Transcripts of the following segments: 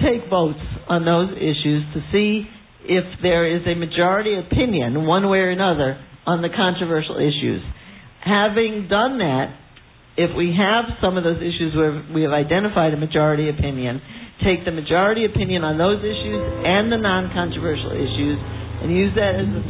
take votes on those issues to see if there is a majority opinion, one way or another, on the controversial issues. Having done that, if we have some of those issues where we have identified a majority opinion, take the majority opinion on those issues and the non-controversial issues and use that as a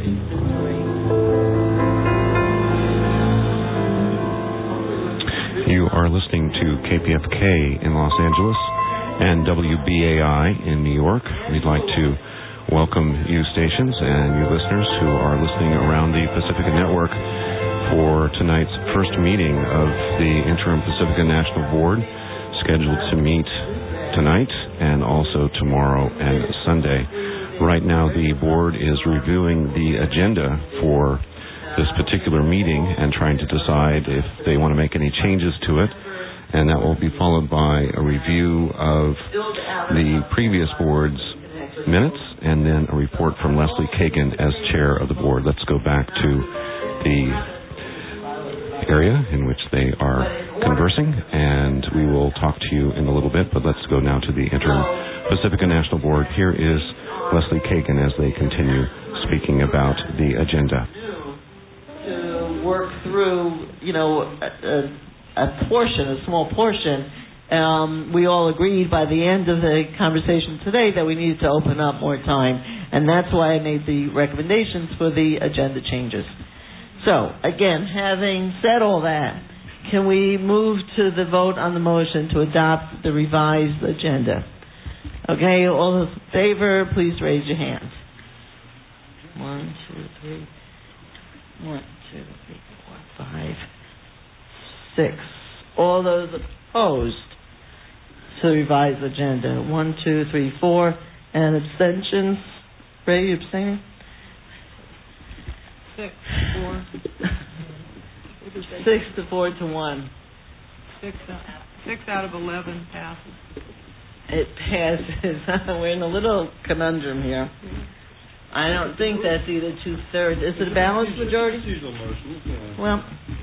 You are listening to KPFK in Los Angeles and WBAI in New York. We'd like to welcome you stations and you listeners who are listening around the Pacifica Network for tonight's first meeting of the Interim Pacifica National Board, scheduled to meet tonight and also tomorrow and Sunday. Right now the board is reviewing the agenda for this particular meeting and trying to decide if they want to make any changes to it, and that will be followed by a review of the previous board's minutes and then a report from Leslie Kagan as chair of the board. Let's go back to the area in which they are conversing, and we will talk to you in a little bit, but let's go now to the Interim Pacifica National Board. Here is Leslie Kagan as they continue speaking about the agenda. To work through, a portion, a small portion. We all agreed by the end of the conversation today that we needed to open up more time, and that's why I made the recommendations for the agenda changes. So, again, having said all that, can we move to the vote on the motion to adopt the revised agenda? Okay, all those in favor, please raise your hands. 1, 2, 3. 1, 2, 3, 4, 5, 6. All those opposed to the revised agenda. 1, 2, 3, 4. And abstentions? Ray, you abstaining? 6, 4. 6 to 4 to 1. 6 out of 11 passes. It passes. We're in a little conundrum here. I don't think that's either 2/3. Is it a balanced majority? Well,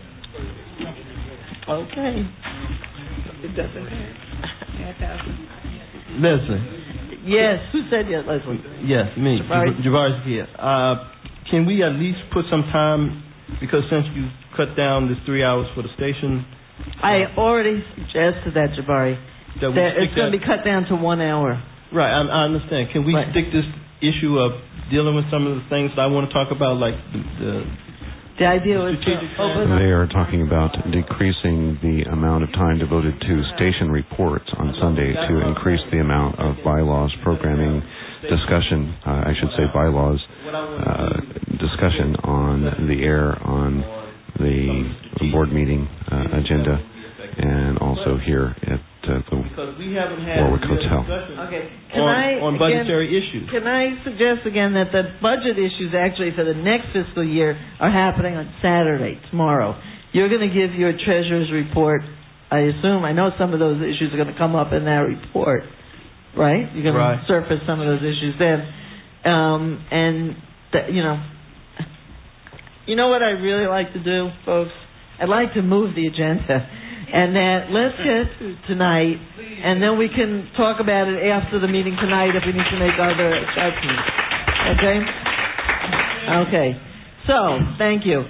okay. It doesn't matter. Yeah, it passes. Leslie. Yes. Who said yes, Leslie? Yes, me. Jabari's here. Can we at least put some time, because since you cut down this 3 hours for the station? I already suggested that, Jabari. That it's going to be cut down to 1 hour. Right, I understand. Can we stick this issue of dealing with some of the things that I want to talk about, like the idea was they are talking about decreasing the amount of time devoted to station reports on Sunday to increase the amount of bylaws, programming, discussion, I should say bylaws, discussion on the air on the board meeting agenda, and also here at the Warwick Hotel. Okay. On budgetary issues. Can I suggest again that the budget issues actually for the next fiscal year are happening on Saturday, tomorrow. You're going to give your treasurer's report, I assume. I know some of those issues are going to come up in that report, right? You're going to surface some of those issues then. You know what I really like to do, folks? I'd like to move the agenda. And that let's get tonight, and then we can talk about it after the meeting tonight if we need to make other adjustments. Okay? Okay. So, thank you.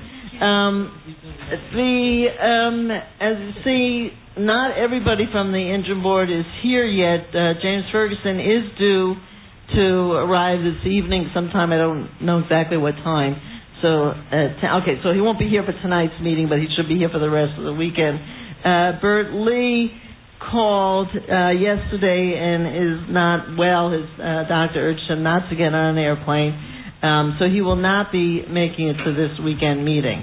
As you see, not everybody from the interim board is here yet. James Ferguson is due to arrive this evening sometime. I don't know exactly what time. So, so he won't be here for tonight's meeting, but he should be here for the rest of the weekend. Bert Lee called yesterday and is not well. His doctor urged him not to get on an airplane, so he will not be making it to this weekend meeting.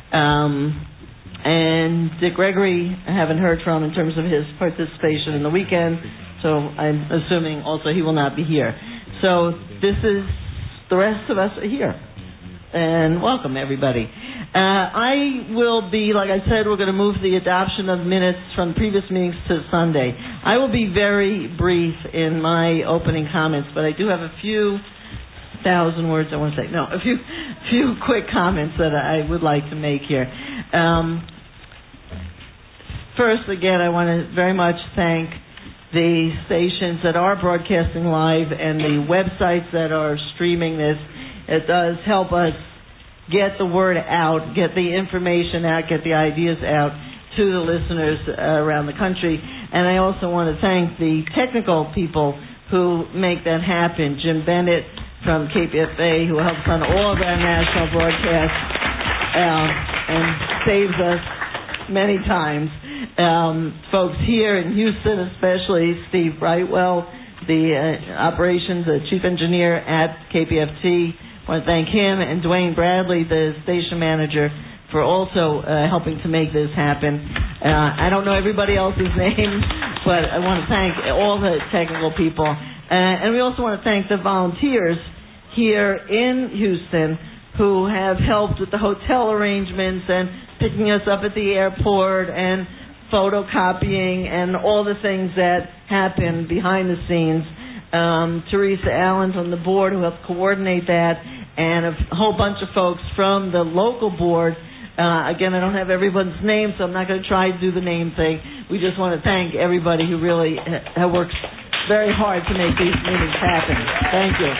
And Dick Gregory, I haven't heard from in terms of his participation in the weekend, so I'm assuming also he will not be here. So the rest of us are here. And welcome, everybody. I will be, like I said, we're going to move the adoption of minutes from previous meetings to Sunday. I will be very brief in my opening comments, but I do have a few thousand words I want to say. No, a few quick comments that I would like to make here. First, again, I want to very much thank the stations that are broadcasting live and the websites that are streaming this. It does help us get the word out, get the information out, get the ideas out to the listeners around the country. And I also want to thank the technical people who make that happen. Jim Bennett from KPFA, who helps on all of our national broadcasts and saves us many times. Folks here in Houston, especially Steve Brightwell, the operations chief engineer at KPFT. I want to thank him, and Dwayne Bradley, the station manager, for also helping to make this happen. I don't know everybody else's name, but I want to thank all the technical people. And we also want to thank the volunteers here in Houston who have helped with the hotel arrangements and picking us up at the airport and photocopying and all the things that happen behind the scenes. Teresa Allen's on the board who helped coordinate that, and a whole bunch of folks from the local board. Again, I don't have everyone's name, so I'm not going to try to do the name thing. We just want to thank everybody who really works very hard to make these meetings happen. Thank you.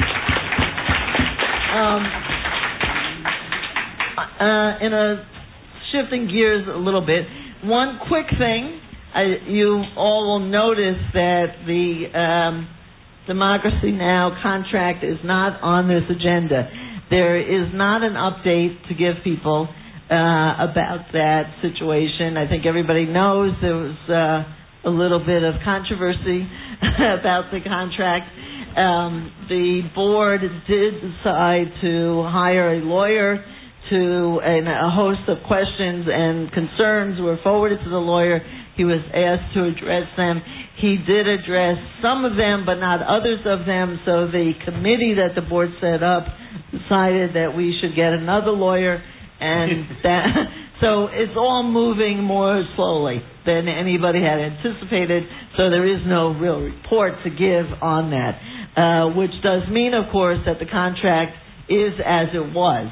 In shifting gears a little bit, one quick thing. You all will notice that the Democracy Now! Contract is not on this agenda. There is not an update to give people about that situation. I think everybody knows there was a little bit of controversy about the contract. The board did decide to hire a lawyer and a host of questions and concerns were forwarded to the lawyer. He was asked to address them. He did address some of them, but not others of them, so the committee that the board set up decided that we should get another lawyer, and so it's all moving more slowly than anybody had anticipated, so there is no real report to give on that, which does mean, of course, that the contract is as it was.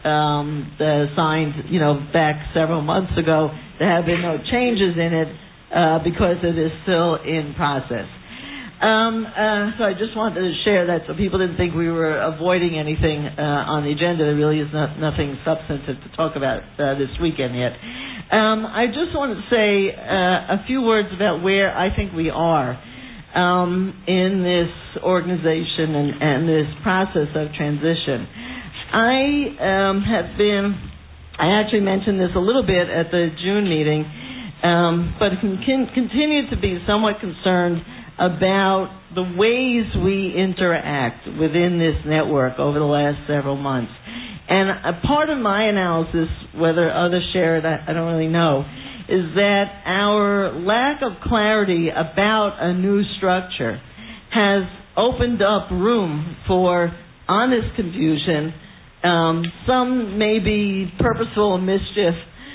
Signed, back several months ago. There have been no changes in it because it is still in process. So I just wanted to share that so people didn't think we were avoiding anything on the agenda. There really is nothing substantive to talk about this weekend yet. I just wanted to say a few words about where I think we are in this organization and this process of transition. I actually mentioned this a little bit at the June meeting, but continue to be somewhat concerned about the ways we interact within this network over the last several months. And a part of my analysis, whether others share it, I don't really know, is that our lack of clarity about a new structure has opened up room for honest confusion. Some may be purposeful mischief,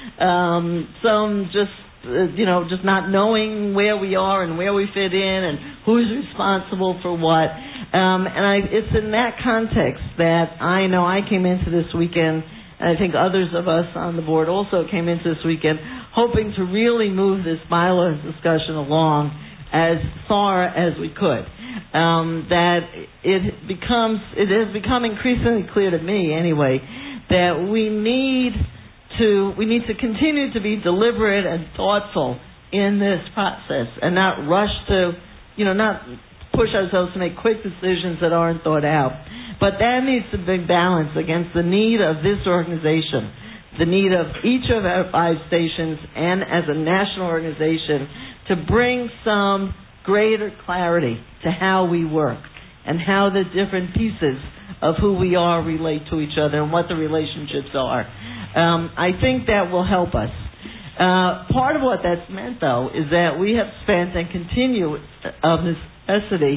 some just not knowing where we are and where we fit in and who's responsible for what. It's in that context that I know I came into this weekend, and I think others of us on the board also came into this weekend, hoping to really move this bylaws discussion along as far as we could. That it has become increasingly clear to me anyway that we need to continue to be deliberate and thoughtful in this process and not rush to, not push ourselves to make quick decisions that aren't thought out. But that needs to be balanced against the need of this organization, the need of each of our 5 stations and as a national organization to bring some greater clarity to how we work and how the different pieces of who we are relate to each other and what the relationships are. I think that will help us. Part of what that's meant, though, is that we have spent and continue of necessity,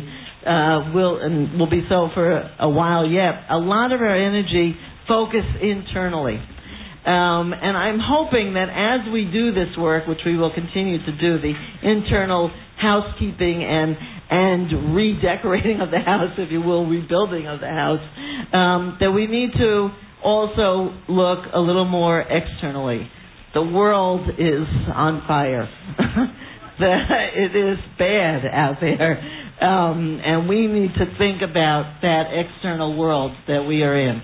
will be so for a while yet, a lot of our energy focused internally. And I'm hoping that as we do this work, which we will continue to do, the internal housekeeping and redecorating of the house, if you will, rebuilding of the house, that we need to also look a little more externally. The world is on fire. It is bad out there. And we need to think about that external world that we are in.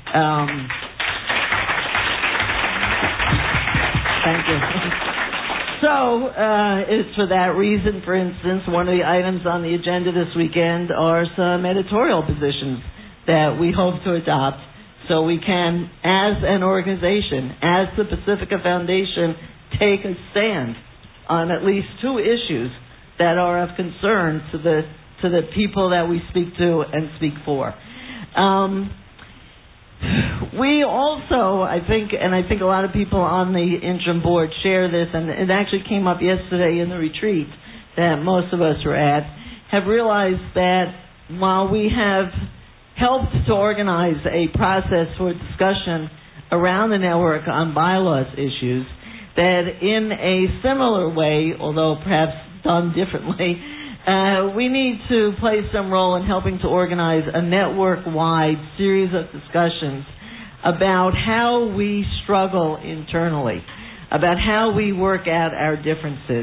Thank you. So, it's for that reason, for instance, one of the items on the agenda this weekend are some editorial positions that we hope to adopt so we can, as an organization, as the Pacifica Foundation, take a stand on at least two issues that are of concern to the people that we speak to and speak for. We also, I think a lot of people on the interim board share this, and it actually came up yesterday in the retreat that most of us were at, have realized that while we have helped to organize a process for discussion around the network on bylaws issues, that in a similar way, although perhaps done differently, we need to play some role in helping to organize a network-wide series of discussions about how we struggle internally, about how we work out our differences,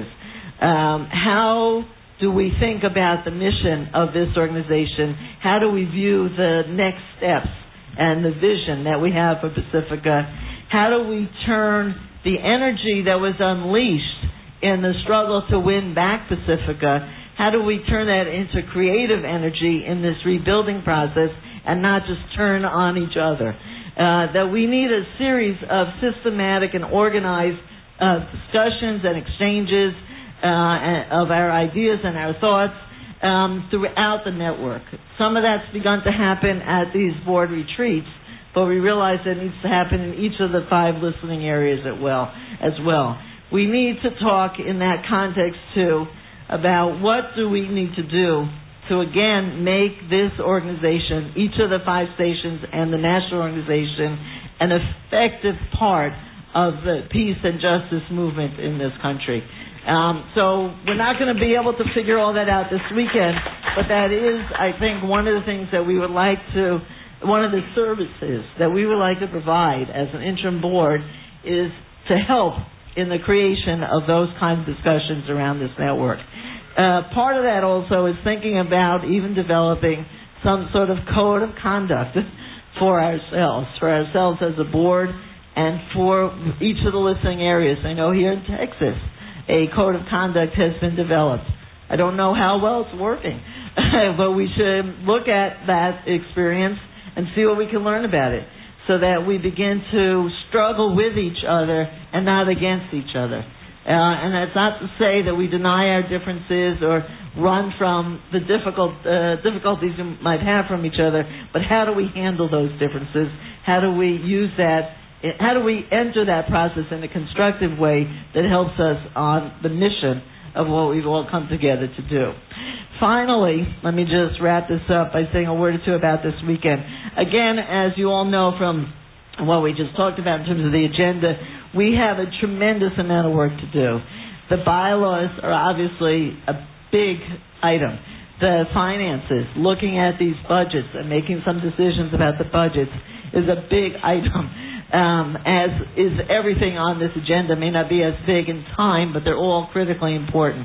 how do we think about the mission of this organization, how do we view the next steps and the vision that we have for Pacifica, how do we turn the energy that was unleashed in the struggle to win back Pacifica, how do we turn that into creative energy in this rebuilding process and not just turn on each other? That we need a series of systematic and organized discussions and exchanges of our ideas and our thoughts throughout the network. Some of that's begun to happen at these board retreats, but we realize that it needs to happen in each of the 5 listening areas as well. We need to talk in that context, too, about what do we need to do to, again, make this organization, each of the 5 stations and the national organization, an effective part of the peace and justice movement in this country. So we're not going to be able to figure all that out this weekend, but that is, I think, one of the things that we would like to, one of the services that we would like to provide as an interim board is to help in the creation of those kinds of discussions around this network. Part of that also is thinking about even developing some sort of code of conduct for ourselves as a board and for each of the listening areas. I know here in Texas, a code of conduct has been developed. I don't know how well it's working, but we should look at that experience and see what we can learn about it so that we begin to struggle with each other and not against each other. And that's not to say that we deny our differences or run from the difficulties we might have from each other, but how do we handle those differences? How do we use that? How do we enter that process in a constructive way that helps us on the mission of what we've all come together to do? Finally, let me just wrap this up by saying a word or two about this weekend. Again, as you all know from what we just talked about in terms of the agenda, we have a tremendous amount of work to do. The bylaws are obviously a big item. The finances, looking at these budgets and making some decisions about the budgets is a big item. As is everything on this agenda. May not be as big in time, but they're all critically important.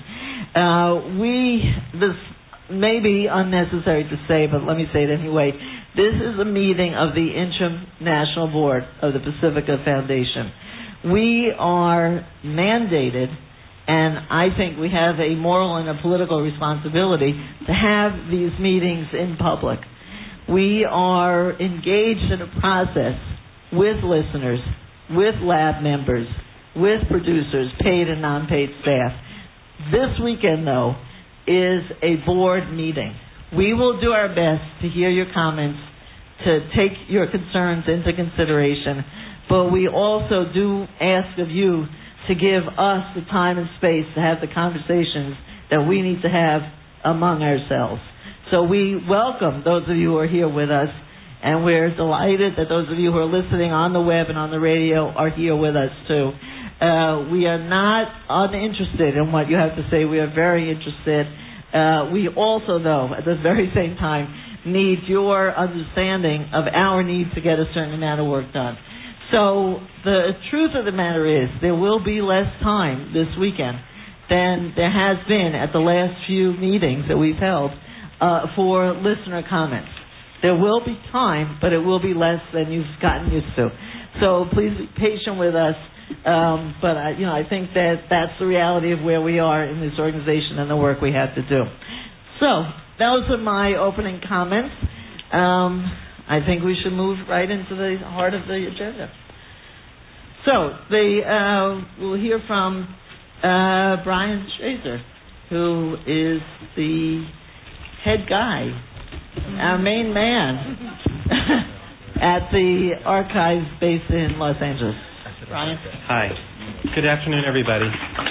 This may be unnecessary to say, but let me say it anyway. This is a meeting of the Interim National Board of the Pacifica Foundation. We are mandated, and I think we have a moral and a political responsibility to have these meetings in public. We are engaged in a process with listeners, with lab members, with producers, paid and non-paid staff. This weekend, though, is a board meeting. We will do our best to hear your comments, to take your concerns into consideration, but we also do ask of you to give us the time and space to have the conversations that we need to have among ourselves. So we welcome those of you who are here with us, and we're delighted that those of you who are listening on the web and on the radio are here with us, too. We are not uninterested in what you have to say. We are very interested. We also, though, at the very same time, need your understanding of our need to get a certain amount of work done. So the truth of the matter is there will be less time this weekend than there has been at the last few meetings that we've held for listener comments. There will be time, but it will be less than you've gotten used to. So please be patient with us. But I think that that's the reality of where we are in this organization and the work we have to do. So those are my opening comments. I think we should move right into the heart of the agenda. So we'll hear from Brian Shazer, who is the head guy, our main man at the archives based in Los Angeles. Brian? Hi. Good afternoon, everybody.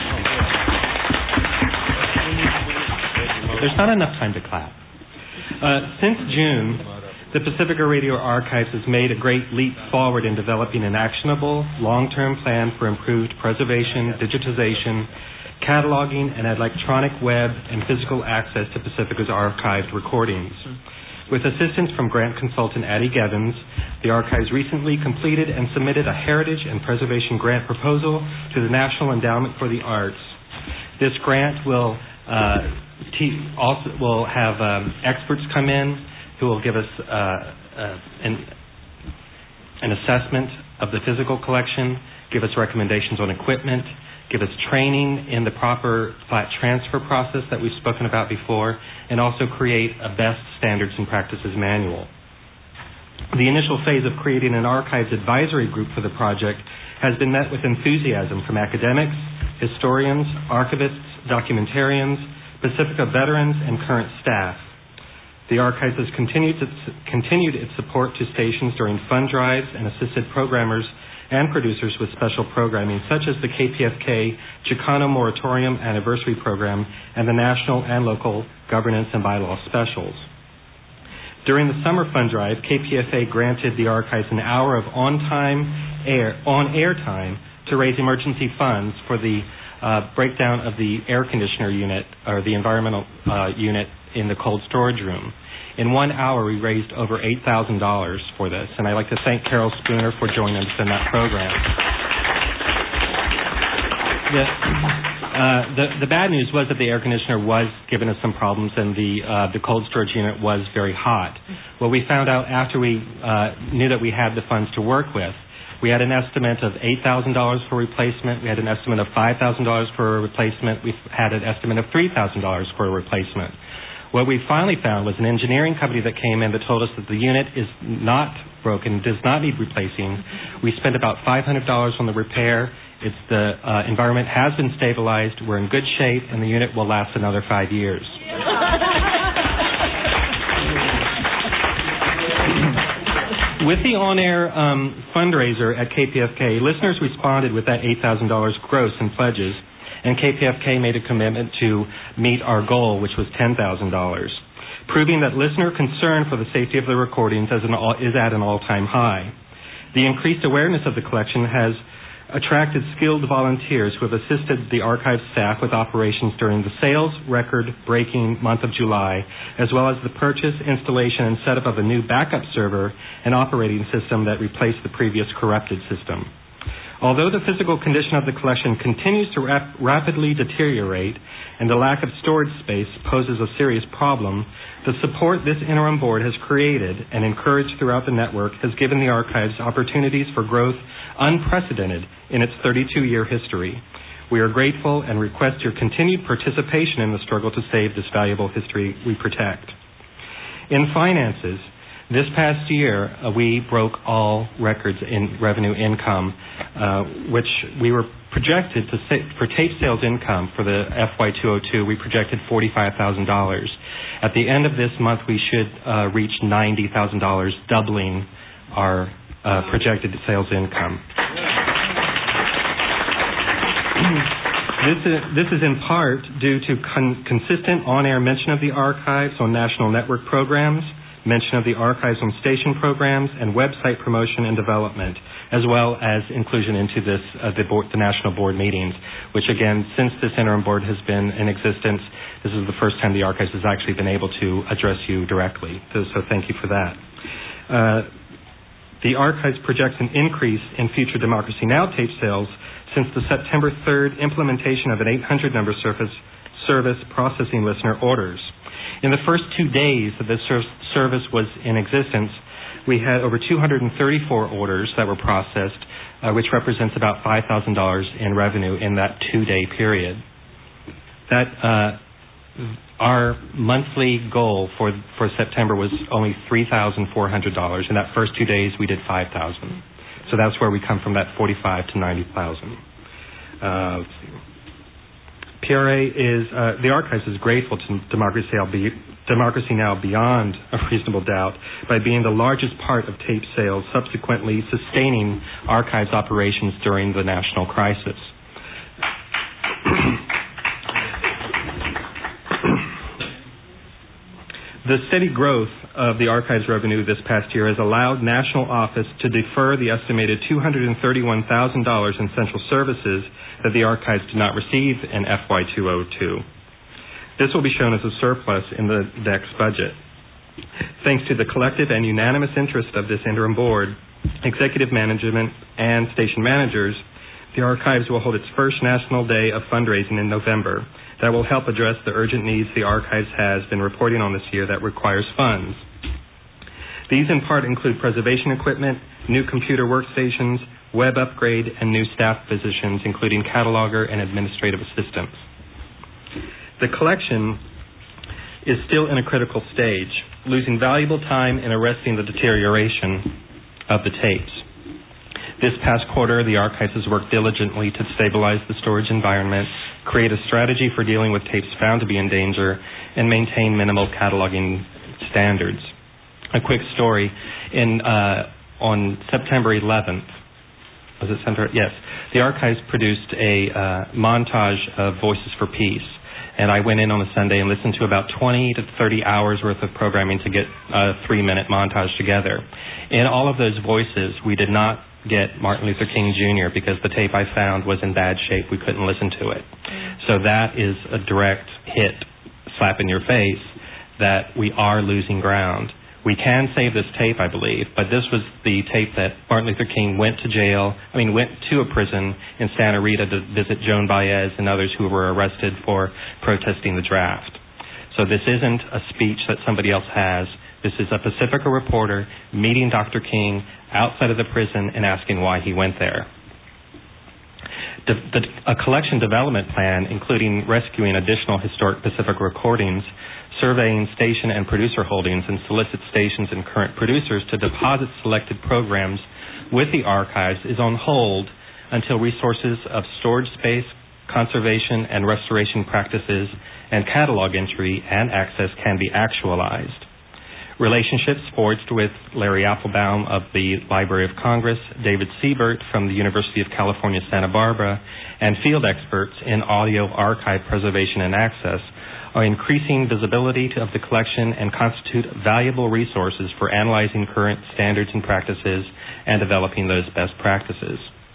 There's not enough time to clap. Since June, the Pacifica Radio Archives has made a great leap forward in developing an actionable, long-term plan for improved preservation, digitization, cataloging, and electronic web and physical access to Pacifica's archived recordings. With assistance from grant consultant Addie Gevins, the Archives recently completed and submitted a Heritage and Preservation Grant proposal to the National Endowment for the Arts. This grant will have experts come in who will give us an assessment of the physical collection, give us recommendations on equipment, give us training in the proper flat transfer process that we've spoken about before, and also create a best standards and practices manual. The initial phase of creating an archives advisory group for the project has been met with enthusiasm from academics, historians, archivists, documentarians, Pacifica veterans, and current staff. The Archives has continued its support to stations during fund drives and assisted programmers and producers with special programming, such as the KPFK Chicano Moratorium Anniversary Program and the national and local governance and bylaw specials. During the summer fund drive, KPFA granted the Archives an hour of on-air time to raise emergency funds for the breakdown of the air conditioner unit, or the environmental unit in the cold storage room. In 1 hour, we raised over $8,000 for this, and I'd like to thank Carol Spooner for joining us in that program. The bad news was that the air conditioner was giving us some problems, and the cold storage unit was very hot. Well, we found out after we knew that we had the funds to work with. We had an estimate of $8,000 for replacement. We had an estimate of $5,000 for a replacement. We had an estimate of $3,000 for a replacement. What we finally found was an engineering company that came in that told us that the unit is not broken, does not need replacing. We spent about $500 on the repair. The environment has been stabilized. We're in good shape, and the unit will last another 5 years. With the on-air fundraiser at KPFK, listeners responded with that $8,000 gross in pledges, and KPFK made a commitment to meet our goal, which was $10,000, proving that listener concern for the safety of the recordings is at an all-time high. The increased awareness of the collection has attracted skilled volunteers who have assisted the archive staff with operations during the sales record-breaking month of July, as well as the purchase, installation, and setup of a new backup server and operating system that replaced the previous corrupted system. Although the physical condition of the collection continues to rapidly deteriorate and the lack of storage space poses a serious problem, the support this interim board has created and encouraged throughout the network has given the archives opportunities for growth unprecedented in its 32-year history. We are grateful and request your continued participation in the struggle to save this valuable history we protect. In finances, this past year, we broke all records in revenue income, which we were projected for tape sales income for the FY202, we projected $45,000. At the end of this month, we should reach $90,000, doubling our projected sales income. This is in part due to consistent on-air mention of the archives on national network programs, mention of the archives on station programs, and website promotion and development, as well as inclusion into this the national board meetings, which again, since this interim board has been in existence, this is the first time the archives has actually been able to address you directly. So thank you for that. The archives projects an increase in future Democracy Now! Tape sales since the September 3rd implementation of an 800 number service processing listener orders. In the first 2 days that this service was in existence, we had over 234 orders that were processed, which represents about $5,000 in revenue in that 2-day period. Our monthly goal for September was only $3,400. In that first 2 days, we did $5,000. So that's where we come from, that $45,000 to $90,000. PRA is the Archives is grateful to Democracy Now! Beyond a reasonable doubt by being the largest part of tape sales, subsequently sustaining Archives operations during the national crisis. The steady growth of the Archives revenue this past year has allowed National Office to defer the estimated $231,000 in central services that the Archives did not receive in FY 2002. This will be shown as a surplus in the next budget. Thanks to the collective and unanimous interest of this interim board, executive management, and station managers, the Archives will hold its first National Day of fundraising in November. That will help address the urgent needs the Archives has been reporting on this year that requires funds. These in part include preservation equipment, new computer workstations, web upgrade, and new staff positions, including cataloger and administrative assistants. The collection is still in a critical stage, losing valuable time in arresting the deterioration of the tapes. This past quarter, the Archives has worked diligently to stabilize the storage environment, create a strategy for dealing with tapes found to be in danger, and maintain minimal cataloging standards. A quick story. On September 11th, was it September? Yes. The Archives produced a montage of Voices for Peace, and I went in on a Sunday and listened to about 20 to 30 hours worth of programming to get a 3-minute montage together. In all of those voices, we did not get Martin Luther King Jr. because the tape I found was in bad shape. We couldn't listen to it. So that is a direct hit, slap in your face, that we are losing ground. We can save this tape, I believe, but this was the tape that Martin Luther King went to a prison in Santa Rita to visit Joan Baez and others who were arrested for protesting the draft. So this isn't a speech that somebody else has. This is a Pacifica reporter meeting Dr. King outside of the prison and asking why he went there. A collection development plan, including rescuing additional historic Pacifica recordings, surveying station and producer holdings, and solicit stations and current producers to deposit selected programs with the Archives, is on hold until resources of storage space, conservation and restoration practices, and catalog entry and access can be actualized. Relationships forged with Larry Applebaum of the Library of Congress, David Siebert from the University of California, Santa Barbara, and field experts in audio archive preservation and access are increasing visibility of the collection and constitute valuable resources for analyzing current standards and practices and developing those best practices.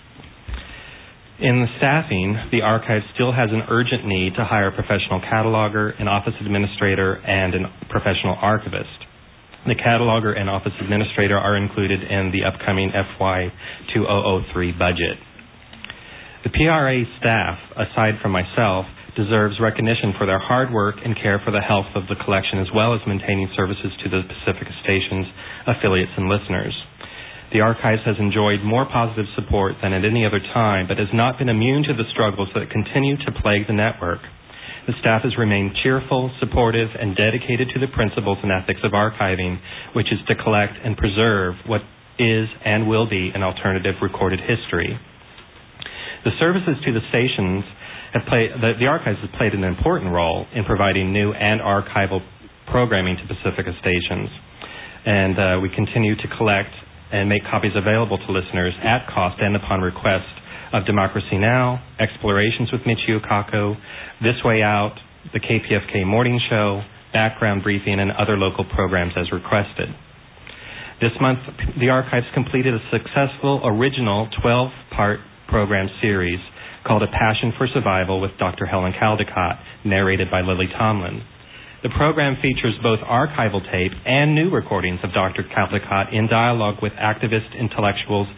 In the staffing, the Archive still has an urgent need to hire a professional cataloger, an office administrator, and a professional archivist. The cataloger and office administrator are included in the upcoming FY 2003 budget. The PRA staff, aside from myself, deserves recognition for their hard work and care for the health of the collection, as well as maintaining services to the Pacifica stations, affiliates, and listeners. The Archives has enjoyed more positive support than at any other time, but has not been immune to the struggles that continue to plague the network. The staff has remained cheerful, supportive, and dedicated to the principles and ethics of archiving, which is to collect and preserve what is and will be an alternative recorded history. The services to the stations the Archives has played an important role in providing new and archival programming to Pacifica stations. And we continue to collect and make copies available to listeners at cost and upon request of Democracy Now!, Explorations with Michio Kaku, This Way Out, the KPFK Morning Show, Background Briefing, and other local programs as requested. This month, the Archives completed a successful original 12-part program series called A Passion for Survival with Dr. Helen Caldecott, narrated by Lily Tomlin. The program features both archival tape and new recordings of Dr. Caldecott in dialogue with activist intellectuals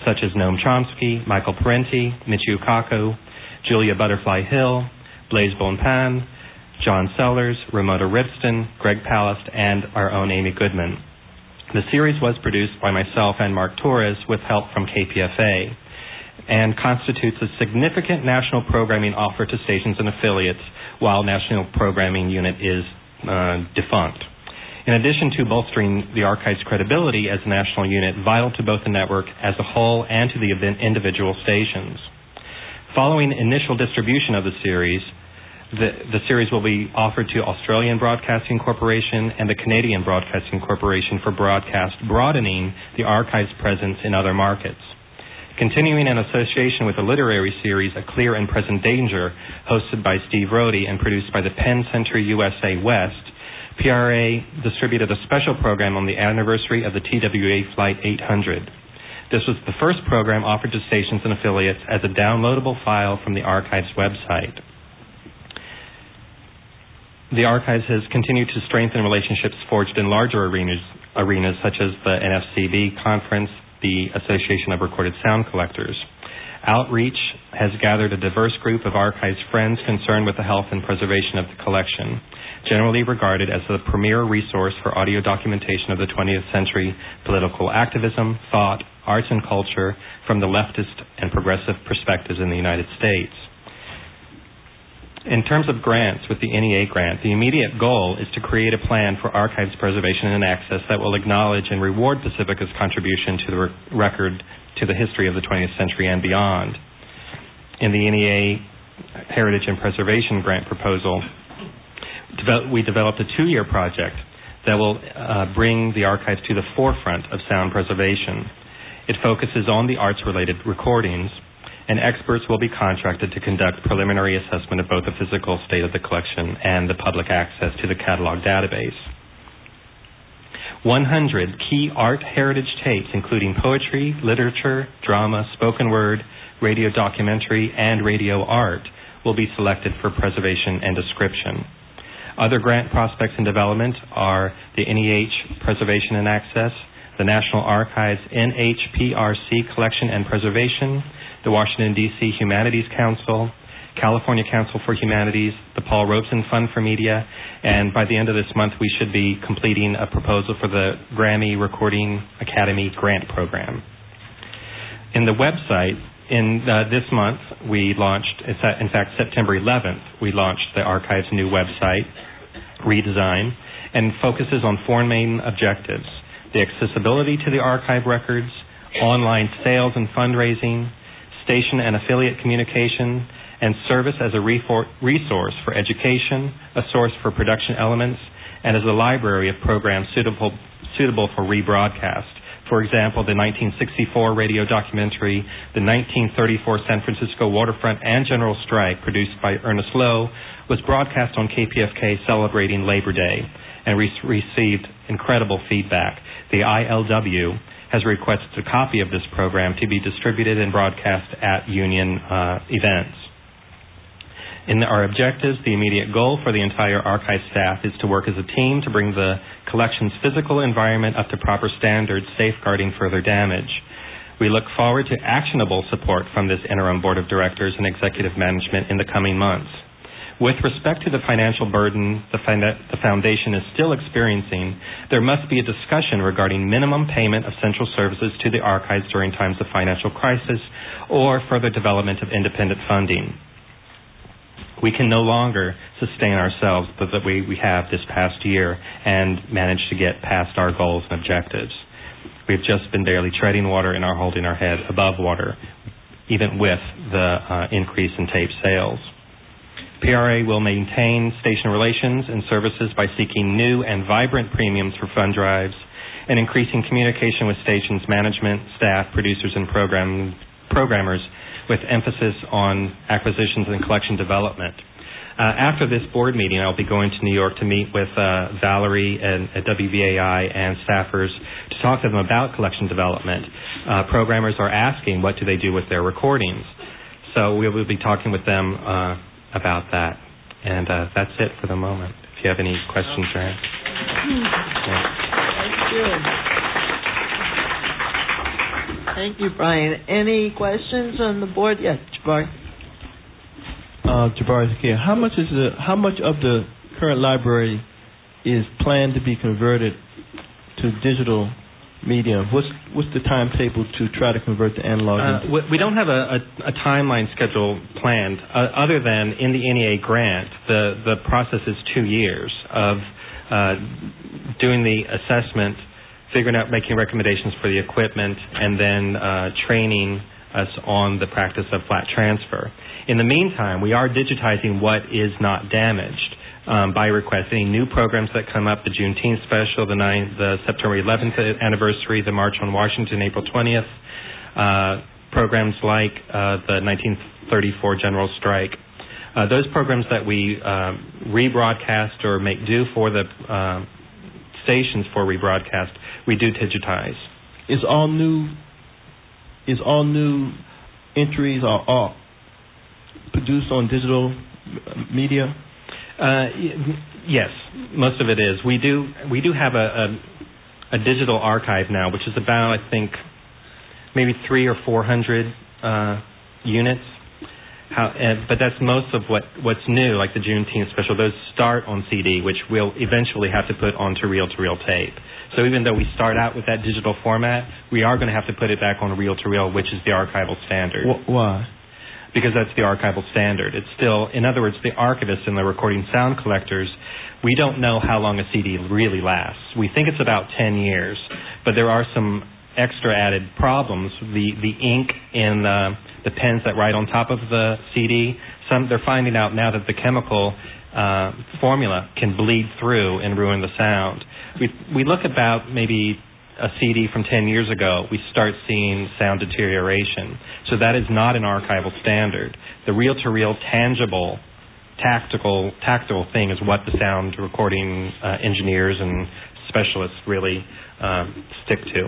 such as Noam Chomsky, Michael Parenti, Michio Kaku, Julia Butterfly Hill, Blaise Bonpland, John Sellers, Ramona Ribston, Greg Palast, and our own Amy Goodman. The series was produced by myself and Mark Torres with help from KPFA and constitutes a significant national programming offer to stations and affiliates while National Programming Unit is defunct. In addition to bolstering the Archive's credibility as a national unit, vital to both the network as a whole and to the individual stations. Following initial distribution of the series, the series will be offered to Australian Broadcasting Corporation and the Canadian Broadcasting Corporation for broadcast, broadening the Archive's presence in other markets. Continuing in association with the literary series A Clear and Present Danger, hosted by Steve Rohde and produced by the Penn Century USA West, PRA distributed a special program on the anniversary of the TWA Flight 800. This was the first program offered to stations and affiliates as a downloadable file from the Archive's website. The Archives has continued to strengthen relationships forged in larger arenas such as the NFCB conference, the Association of Recorded Sound Collectors. Outreach has gathered a diverse group of Archives friends concerned with the health and preservation of the collection, generally regarded as the premier resource for audio documentation of the 20th century political activism, thought, arts, and culture from the leftist and progressive perspectives in the United States. In terms of grants, with the NEA grant, the immediate goal is to create a plan for Archives preservation and access that will acknowledge and reward Pacifica's contribution to the record to the history of the 20th century and beyond. In the NEA Heritage and Preservation Grant proposal, we developed a 2-year project that will bring the Archives to the forefront of sound preservation. It focuses on the arts-related recordings, and experts will be contracted to conduct preliminary assessment of both the physical state of the collection and the public access to the catalog database. 100 key art heritage tapes, including poetry, literature, drama, spoken word, radio documentary, and radio art, will be selected for preservation and description. Other grant prospects in development are the NEH Preservation and Access, the National Archives NHPRC Collection and Preservation, the Washington, D.C. Humanities Council, California Council for Humanities, the Paul Robeson Fund for Media, and by the end of this month we should be completing a proposal for the Grammy Recording Academy Grant Program. In the website, this month we launched, in fact September 11th, we launched the Archive's new website redesign, and focuses on 4 main objectives: the accessibility to the Archive records, online sales and fundraising, station and affiliate communication, and service as a resource for education, a source for production elements, and as a library of programs suitable for rebroadcast. For example, the 1964 radio documentary, the 1934 San Francisco waterfront and general strike produced by Ernest Lowe was broadcast on KPFK celebrating Labor Day and received incredible feedback. The ILW has requested a copy of this program to be distributed and broadcast at union events. In our objectives, the immediate goal for the entire Archive staff is to work as a team to bring the collection's physical environment up to proper standards, safeguarding further damage. We look forward to actionable support from this interim board of directors and executive management in the coming months. With respect to the financial burden the Foundation is still experiencing, there must be a discussion regarding minimum payment of central services to the Archives during times of financial crisis or further development of independent funding. We can no longer sustain ourselves that we have this past year and manage to get past our goals and objectives. We've just been barely treading water and are holding our head above water, even with the increase in tape sales. PRA will maintain station relations and services by seeking new and vibrant premiums for fund drives and increasing communication with stations management, staff, producers, and programmers with emphasis on acquisitions and collection development. After this board meeting, I'll be going to New York to meet with Valerie at WBAI and staffers to talk to them about collection development. Programmers are asking what do they do with their recordings. So we will be talking with them about that. And that's it for the moment. If you have any questions, Sharon. Thank you. Thank you, Brian. Any questions on the board? Yes, Jabari. Jabari Zakia, how much of the current library is planned to be converted to digital medium? What's the timetable to try to convert the analog? We don't have a timeline schedule planned, other than in the NEA grant, the process is 2 years of doing the assessment, figuring out, making recommendations for the equipment, and then training us on the practice of flat transfer. In the meantime, we are digitizing what is not damaged by requesting new programs that come up, the Juneteenth special, the September 11th anniversary, the March on Washington, April 20th, programs like the 1934 General Strike. Those programs that we rebroadcast or make do for the stations for rebroadcast, we do digitize. Is all new entries are all produced on digital media? Yes, most of it is. We do have a digital archive now, which is about, I think, maybe 300 or 400 units. But that's most of what's new, like the Juneteenth special. Those start on CD, which we'll eventually have to put onto reel-to-reel tape. So even though we start out with that digital format, we are going to have to put it back on reel-to-reel, which is the archival standard. Why? Because that's the archival standard. It's still, in other words, the archivists and the recording sound collectors, we don't know how long a CD really lasts. We think it's about 10 years, but there are some extra added problems. The ink in the pens that write on top of the CD, they're finding out now that the chemical formula can bleed through and ruin the sound. We look about maybe a CD from 10 years ago, we start seeing sound deterioration. So that is not an archival standard. The reel-to-reel, tangible, tactile thing is what the sound recording engineers and specialists really stick to.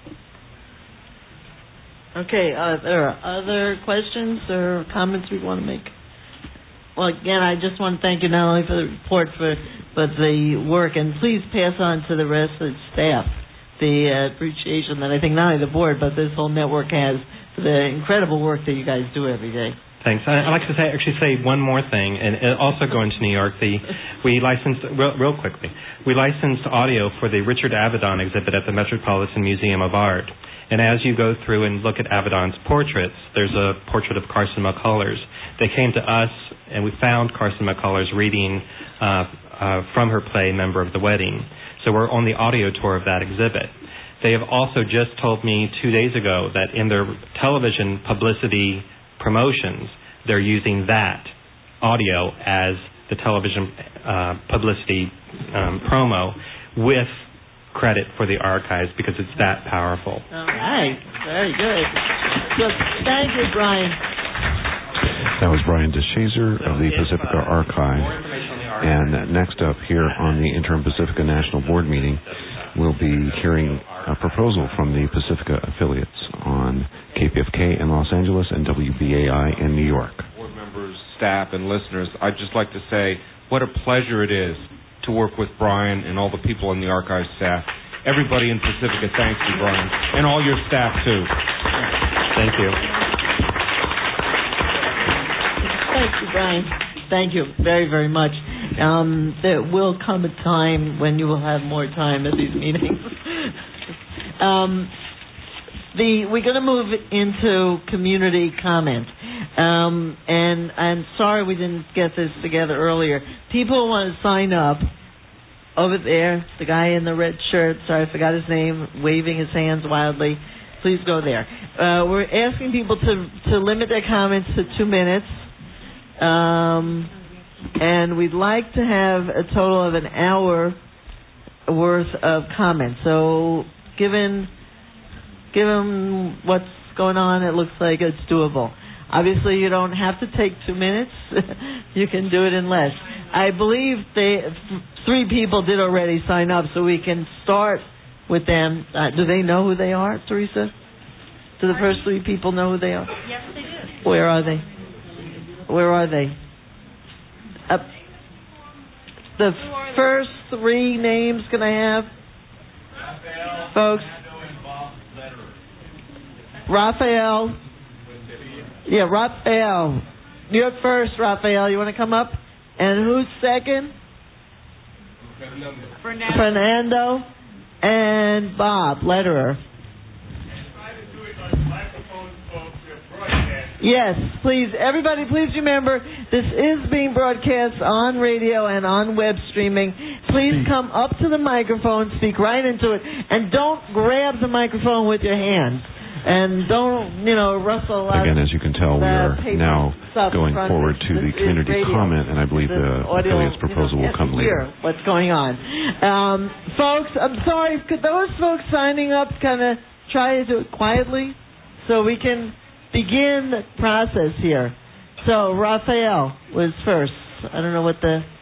Okay, there are other questions or comments we want to make? Well, again, I just want to thank you not only for the report, but the work, and please pass on to the rest of the staff the appreciation that I think not only the board, but this whole network has for the incredible work that you guys do every day. Thanks. I'd like to say one more thing, and also going to New York, we licensed, real quickly, we licensed audio for the Richard Avedon exhibit at the Metropolitan Museum of Art. And as you go through and look at Avedon's portraits, there's a portrait of Carson McCullers. They came to us, and we found Carson McCullers reading from her play, Member of the Wedding. So we're on the audio tour of that exhibit. They have also just told me 2 days ago that in their television publicity promotions, they're using that audio as the television publicity promo with credit for the archives because it's that powerful. All right. Very good. So, thank you, Brian. That was Brian DeShazer of the Pacifica Archive. And next up here on the Interim Pacifica National Board meeting, we'll be hearing a proposal from the Pacifica affiliates on KPFK in Los Angeles and WBAI in New York. Board members, staff, and listeners, I'd just like to say what a pleasure it is to work with Brian and all the people in the archive staff. Everybody in Pacifica, thanks you, Brian, and all your staff, too. Thank you. Thank you, Brian. Thank you very, very much. There will come a time when you will have more time at these meetings. We're going to move into community comment. And I'm sorry we didn't get this together earlier. People want to sign up. Over there, the guy in the red shirt, sorry, I forgot his name, waving his hands wildly. Please go there. We're asking people to limit their comments to 2 minutes. And we'd like to have a total of an hour worth of comments. So given what's going on, it looks like it's doable. Obviously, you don't have to take 2 minutes. You can do it in less. I believe 3 people did already sign up, so we can start with them. Do they know who they are, Teresa? Do the first 3 people know who they are? Yes, they do. Where are they? Where are they? The first 3 names can I have? Folks? Raphael. Yeah, Raphael. You're first, Raphael. You want to come up? And who's second? Fernando. And Bob Lederer. Yes, please. Everybody, please remember, this is being broadcast on radio and on web streaming. Please come up to the microphone, speak right into it, and don't grab the microphone with your hands. And don't, rustle out. Again, as you can tell, we are now going forward to the community comment, and I believe the affiliates proposal will come later. What's going on. Folks, I'm sorry, could those folks signing up kind of try to do it quietly so we can begin the process here? So, Raphael was first. I don't know what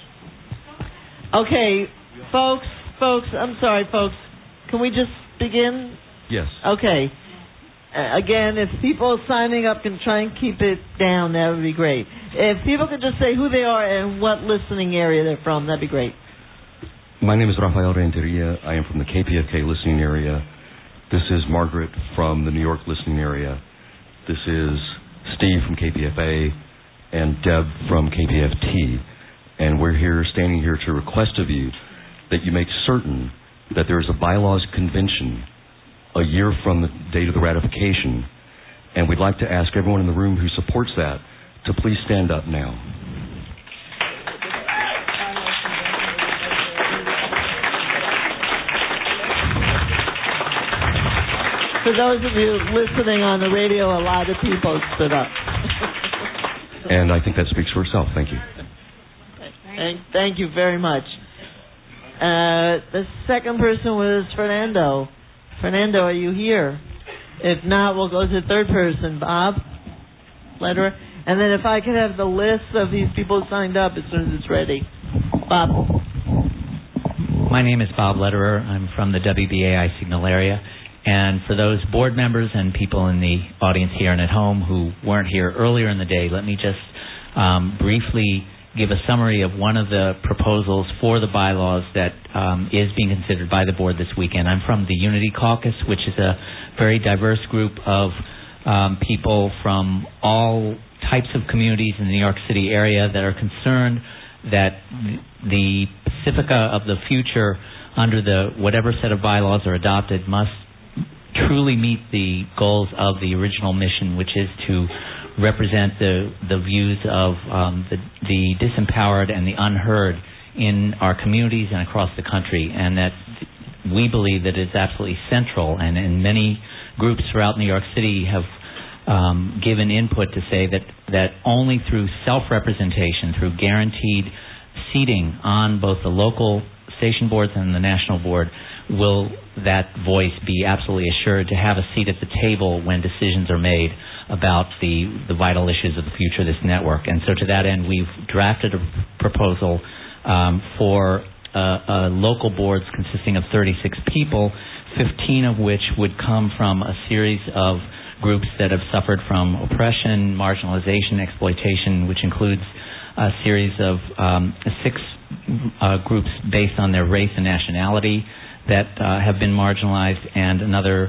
Okay, folks, I'm sorry, folks. Can we just begin? Yes. Okay. Again, if people signing up can try and keep it down, that would be great. If people could just say who they are and what listening area they're from, that'd be great. My name is Rafael Renteria. I am from the KPFK listening area. This is Margaret from the New York listening area. This is Steve from KPFA and Deb from KPFT. And we're standing here to request of you that you make certain that there is a bylaws convention a year from the date of the ratification, and we'd like to ask everyone in the room who supports that to please stand up now. For those of you listening on the radio, a lot of people stood up. And I think that speaks for itself. Thank you. Thank you very much. The second person was Fernando. Fernando, are you here? If not, we'll go to the third person. Bob Lederer. And then if I could have the list of these people who signed up as soon as it's ready. Bob. My name is Bob Lederer. I'm from the WBAI Signal area. And for those board members and people in the audience here and at home who weren't here earlier in the day, let me just briefly give a summary of one of the proposals for the bylaws that is being considered by the board this weekend. I'm from the Unity Caucus, which is a very diverse group of people from all types of communities in the New York City area that are concerned that the Pacifica of the future under the whatever set of bylaws are adopted must truly meet the goals of the original mission, which is to represent the views of the disempowered and the unheard in our communities and across the country, and that we believe that it's absolutely central, and many groups throughout New York City have given input to say that only through self-representation, through guaranteed seating on both the local station boards and the national board, will that voice be absolutely assured to have a seat at the table when decisions are made about the vital issues of the future of this network. And so to that end, we've drafted a proposal for local boards consisting of 36 people, 15 of which would come from a series of groups that have suffered from oppression, marginalization, exploitation, which includes a series of 6 groups based on their race and nationality that have been marginalized, and another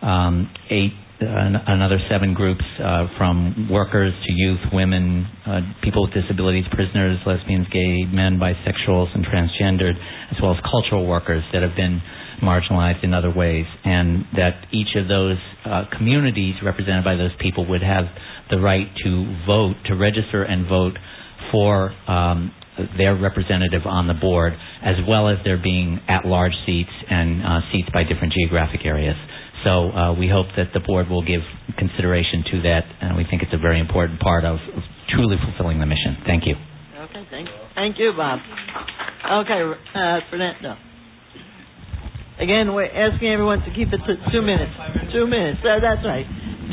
7 groups from workers to youth, women, people with disabilities, prisoners, lesbians, gay men, bisexuals, and transgendered, as well as cultural workers that have been marginalized in other ways, and that each of those communities represented by those people would have the right to vote, to register and vote for their representative on the board, as well as there being at-large seats and seats by different geographic areas. So we hope that the board will give consideration to that, and we think it's a very important part of truly fulfilling the mission. Thank you. Okay, thank you, Bob. Okay, Fernando. Again, we're asking everyone to keep it to 2 minutes. 2 minutes. That's right.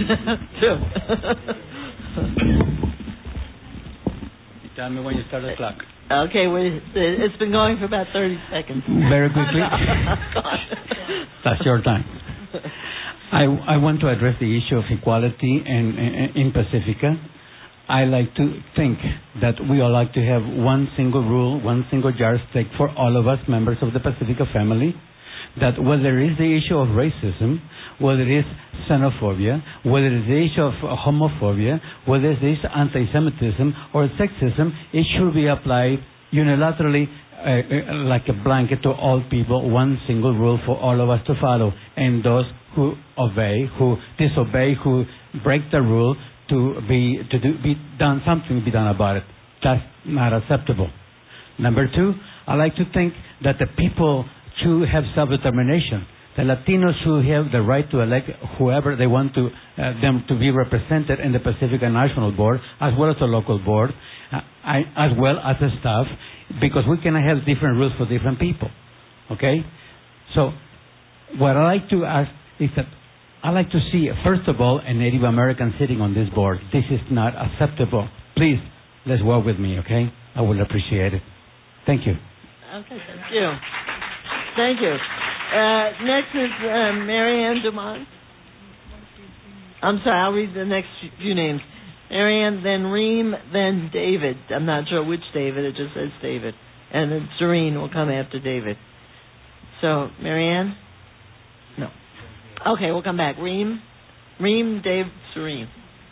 2. Tell me when you start the clock. Okay, it's been going for about 30 seconds. Very quickly. That's your time. I want to address the issue of equality in Pacifica. I like to think that we all like to have one single rule, one single yardstick for all of us members of the Pacifica family, that when there is the issue of racism, whether it is xenophobia, whether it is the issue of homophobia, whether it is anti-Semitism or sexism, it should be applied unilaterally like a blanket to all people, one single rule for all of us to follow. And those who obey, who disobey, who break the rule, something be done about it. That's not acceptable. Number two, I like to think that the people should have self-determination. The Latinos should have the right to elect whoever they want to them to be represented in the Pacifica National Board, as well as the local board, as well as the staff, because we cannot have different rules for different people. Okay? So, what I like to ask is that I like to see, first of all, a Native American sitting on this board. This is not acceptable. Please, let's work with me, okay? I will appreciate it. Thank you. Okay, thank you. Thank you. Next is Marianne Dumont. I'm sorry, I'll read the next few names. Marianne, then Reem, then David. I'm not sure which David, it just says David. And then Serene will come after David. So, Marianne? No. Okay, we'll come back. Reem, Dave, Serene.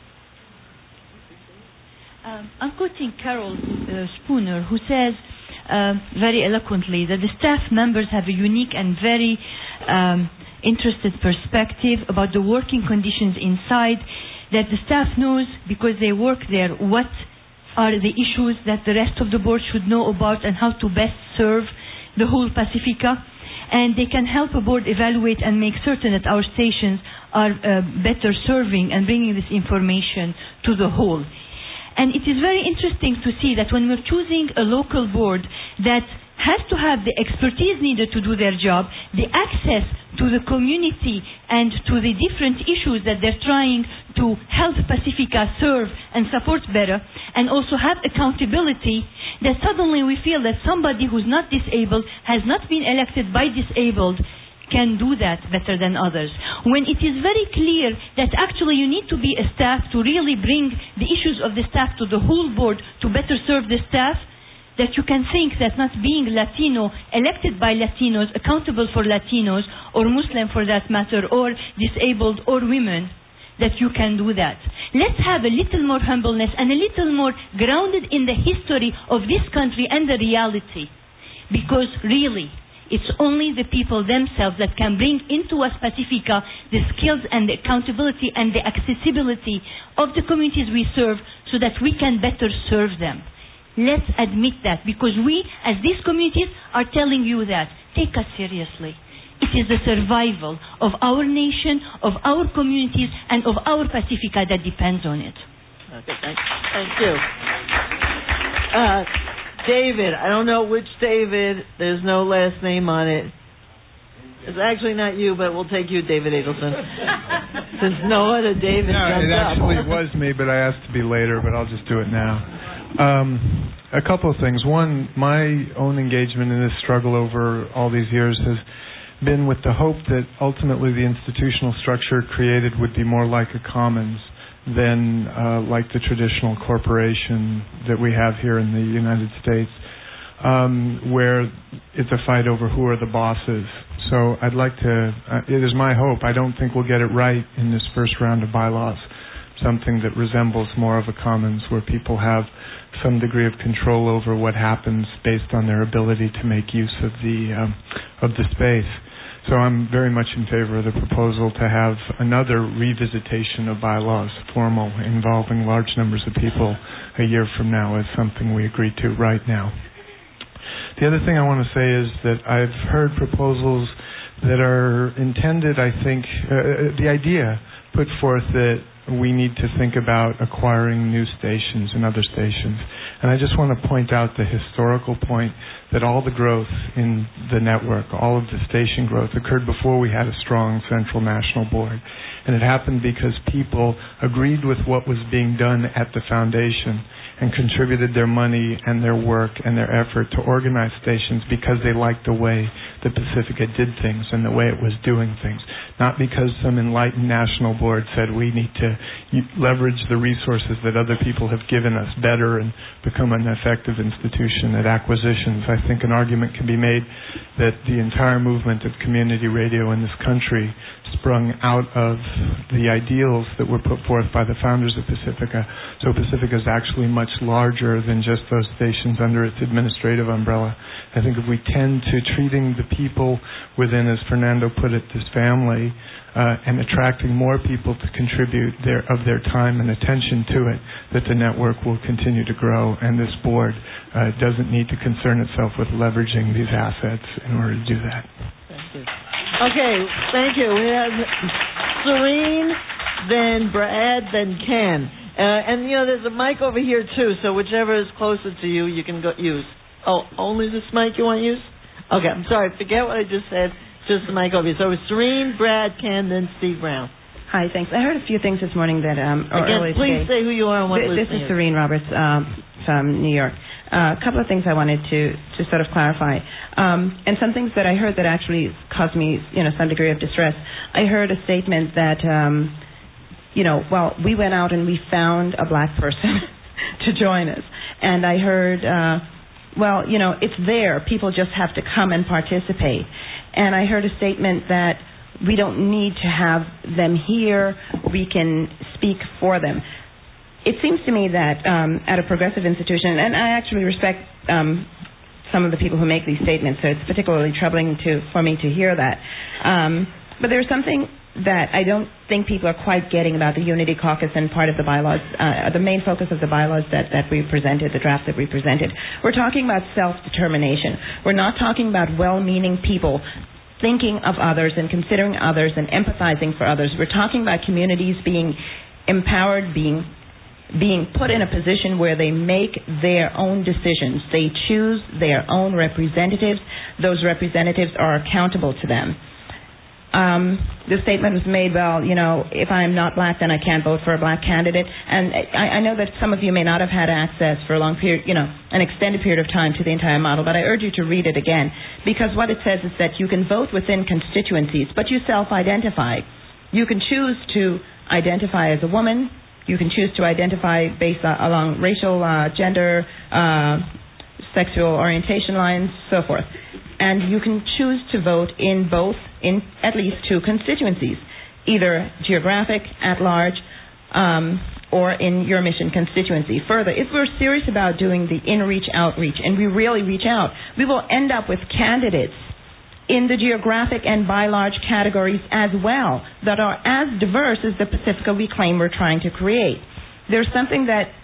I'm quoting Carol Spooner, who says very eloquently that the staff members have a unique and very interested perspective about the working conditions inside, that the staff knows, because they work there, what are the issues that the rest of the board should know about and how to best serve the whole Pacifica. And they can help a board evaluate and make certain that our stations are better serving and bringing this information to the whole. And it is very interesting to see that when we're choosing a local board that has to have the expertise needed to do their job, the access to the community and to the different issues that they're trying to help Pacifica serve and support better, and also have accountability, that suddenly we feel that somebody who's not disabled, has not been elected by disabled, can do that better than others. When it is very clear that actually you need to be a staff to really bring the issues of the staff to the whole board to better serve the staff, that you can think that not being Latino, elected by Latinos, accountable for Latinos, or Muslim for that matter, or disabled, or women, that you can do that. Let's have a little more humbleness and a little more grounded in the history of this country and the reality. Because really, it's only the people themselves that can bring into us Pacifica the skills and the accountability and the accessibility of the communities we serve, so that we can better serve them. Let's admit that, because we, as these communities, are telling you that. Take us seriously. It is the survival of our nation, of our communities, and of our Pacifica that depends on it. Okay, thank you. David, I don't know which David. There's no last name on it. It's actually not you, but we'll take you, David Edelson. Since no other David jumped up. It actually was me, but I asked to be later, but I'll just do it now. A couple of things. One, my own engagement in this struggle over all these years has been with the hope that ultimately the institutional structure created would be more like a commons than like the traditional corporation that we have here in the United States, where it's a fight over who are the bosses. So I'd like to, it is my hope, I don't think we'll get it right in this first round of bylaws, something that resembles more of a commons where people have some degree of control over what happens based on their ability to make use of the space. So I'm very much in favor of the proposal to have another revisitation of bylaws, formal, involving large numbers of people a year from now, is something we agree to right now. The other thing I want to say is that I've heard proposals that are intended, I think, the idea put forth that we need to think about acquiring new stations and other stations. And I just want to point out the historical point that all the growth in the network, all of the station growth, occurred before we had a strong central national board. And it happened because people agreed with what was being done at the foundation and contributed their money and their work and their effort to organize stations because they liked the way the Pacifica did things and the way it was doing things. not because some enlightened national board said we need to leverage the resources that other people have given us better and become an effective institution at acquisitions. I think an argument can be made that the entire movement of community radio in this country sprung out of the ideals that were put forth by the founders of Pacifica. So Pacifica is actually much larger than just those stations under its administrative umbrella. I think if we tend to treating the people within, as Fernando put it, this family, and attracting more people to contribute of their time and attention to it, that the network will continue to grow, and this board doesn't need to concern itself with leveraging these assets in order to do that. Thank you. Okay, thank you. We have Serene, then Brad, then Ken. And, there's a mic over here, too, so whichever is closer to you, you can use. Oh, only this mic you want to use? Okay, I'm sorry. Forget what I just said. Just the mic over here. So it's Serene, Brad, Ken, then Steve Brown. Hi, thanks. I heard a few things this morning that Again, please say who you are and what This is Serene Roberts from New York. A couple of things I wanted to sort of clarify. And some things that I heard that actually caused me, some degree of distress. I heard a statement that, we went out and we found a black person to join us. And I heard, it's there. People just have to come and participate. And I heard a statement that we don't need to have them here. We can speak for them. It seems to me that at a progressive institution, and I actually respect some of the people who make these statements, so it's particularly troubling for me to hear that. But there's something that I don't think people are quite getting about the Unity Caucus and part of the bylaws, the main focus of the bylaws that we presented, the draft that we presented. We're talking about self-determination. We're not talking about well-meaning people thinking of others and considering others and empathizing for others. We're talking about communities being empowered, being put in a position where they make their own decisions. They choose their own representatives. Those representatives are accountable to them. The statement was made, if I'm not black, then I can't vote for a black candidate. And I know that some of you may not have had access for a long period, an extended period of time to the entire model, but I urge you to read it again, because what it says is that you can vote within constituencies, but you self-identify. You can choose to identify as a woman. You can choose to identify based along racial, gender, sexual orientation lines, so forth. And you can choose to vote in at least two constituencies, either geographic, at large, or in your mission constituency. Further, if we're serious about doing the in-reach outreach, and we really reach out, we will end up with candidates in the geographic and by-large categories as well that are as diverse as the Pacifica we claim we're trying to create. There's something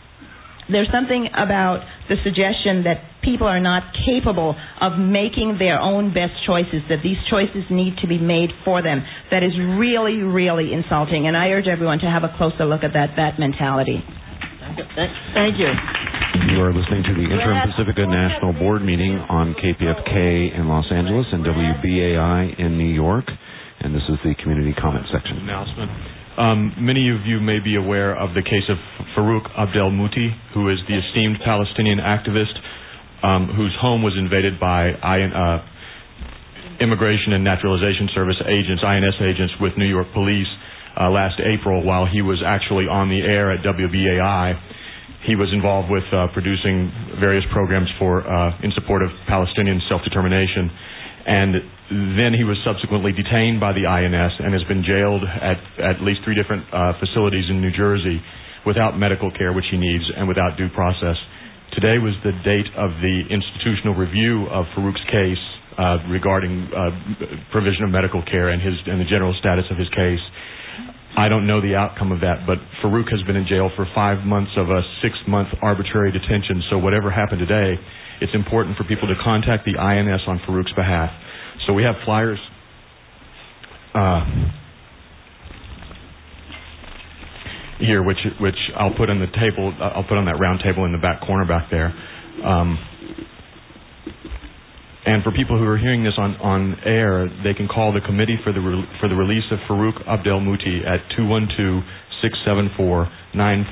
about the suggestion that people are not capable of making their own best choices, that these choices need to be made for them. That is really, really insulting, and I urge everyone to have a closer look at that mentality. Thank you. You are listening to the Interim Pacifica National Board meeting on KPFK in Los Angeles and WBAI in New York, and this is the community comment section. Announcement. Many of you may be aware of the case of Farouk Abdelmouti, who is the esteemed Palestinian activist whose home was invaded by Immigration and Naturalization Service agents, INS agents, with New York police last April while he was actually on the air at WBAI. He was involved with producing various programs in support of Palestinian self-determination. And then he was subsequently detained by the INS and has been jailed at least 3 different facilities in New Jersey without medical care, which he needs, and without due process. Today was the date of the institutional review of Farouk's case regarding provision of medical care and the general status of his case. I don't know the outcome of that, but Farouk has been in jail for 5 months of a 6-month arbitrary detention. So whatever happened today, it's important for people to contact the INS on Farouk's behalf. So we have flyers here, which I'll put on the table. I'll put on that round table in the back corner back there. And for people who are hearing this on air, they can call the Committee for the Release of Farouk Abdelmouti at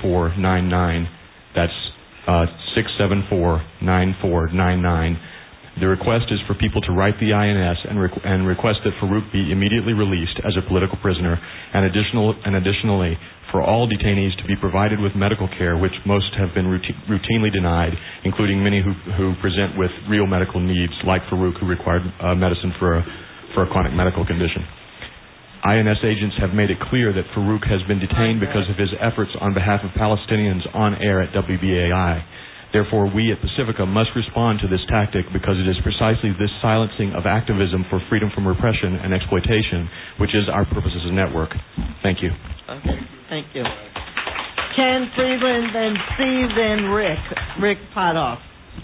212-674-9499. That's 674-9499. The request is for people to write the INS and request that Farouk be immediately released as a political prisoner, and additionally for all detainees to be provided with medical care, which most have been routinely denied, including many who present with real medical needs, like Farouk, who required medicine for a chronic medical condition. INS agents have made it clear that Farouk has been detained because of his efforts on behalf of Palestinians on air at WBAI. Therefore, we at Pacifica must respond to this tactic because it is precisely this silencing of activism for freedom from repression and exploitation, which is our purpose as a network. Thank you. Okay, thank you. Ken Friedland, then Steve, then Rick. Rick Potoff.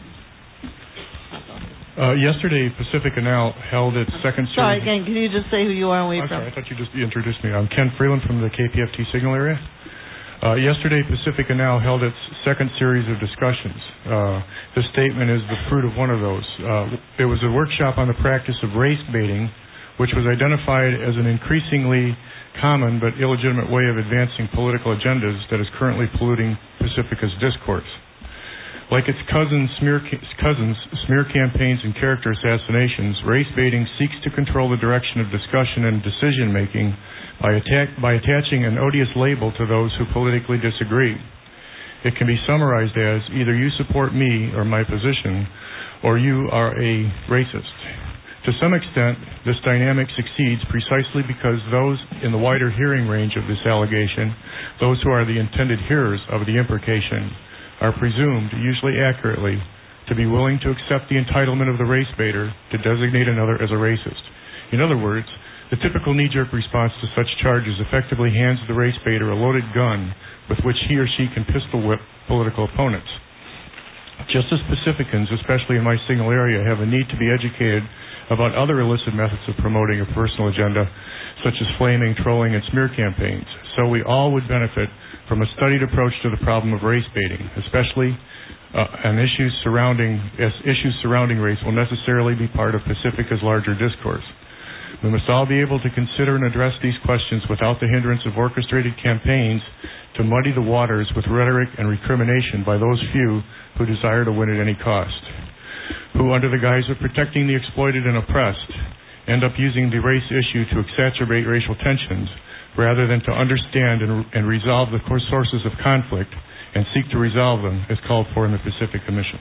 Yesterday, Pacifica Now held its second series. Sorry, Ken, can you just say who you are and where you're from? Sorry, I thought you just introduced me. I'm Ken Freeland from the KPFT signal area. Yesterday, Pacifica Now held its second series of discussions. This statement is the fruit of one of those. It was a workshop on the practice of race baiting, which was identified as an increasingly common but illegitimate way of advancing political agendas that is currently polluting Pacifica's discourse. Like its cousins, smear campaigns and character assassinations, race baiting seeks to control the direction of discussion and decision-making by attaching an odious label to those who politically disagree. It can be summarized as either you support me or my position, or you are a racist. To some extent, this dynamic succeeds precisely because those in the wider hearing range of this allegation, those who are the intended hearers of the imprecation, are presumed, usually accurately, to be willing to accept the entitlement of the race baiter to designate another as a racist. In other words, the typical knee-jerk response to such charges effectively hands the race baiter a loaded gun with which he or she can pistol whip political opponents. Just as Pacificans, especially in my signal area, have a need to be educated about other illicit methods of promoting a personal agenda, such as flaming, trolling, and smear campaigns, so we all would benefit from a studied approach to the problem of race baiting, especially issues surrounding race will necessarily be part of Pacifica's larger discourse. We must all be able to consider and address these questions without the hindrance of orchestrated campaigns to muddy the waters with rhetoric and recrimination by those few who desire to win at any cost, who, under the guise of protecting the exploited and oppressed, end up using the race issue to exacerbate racial tensions rather than to understand and resolve the core sources of conflict and seek to resolve them as called for in the Pacific Commission.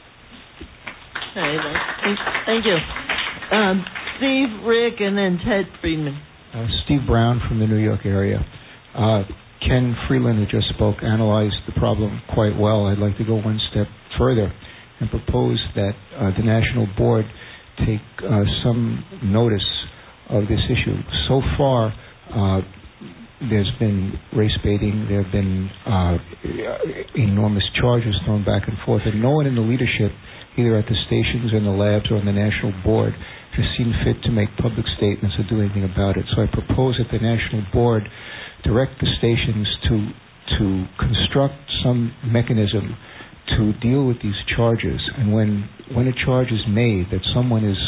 Okay, thank you. Steve, Rick, and then Ted Friedman. Steve Brown from the New York area. Ken Freeland, who just spoke, analyzed the problem quite well. I'd like to go one step further and propose that the National Board take some notice of this issue. So far, there's been race baiting, there have been enormous charges thrown back and forth, and no one in the leadership, either at the stations, in the labs, or on the National Board, has seen fit to make public statements or do anything about it. So I propose that the National Board direct the stations to construct some mechanism to deal with these charges, and when a charge is made that someone is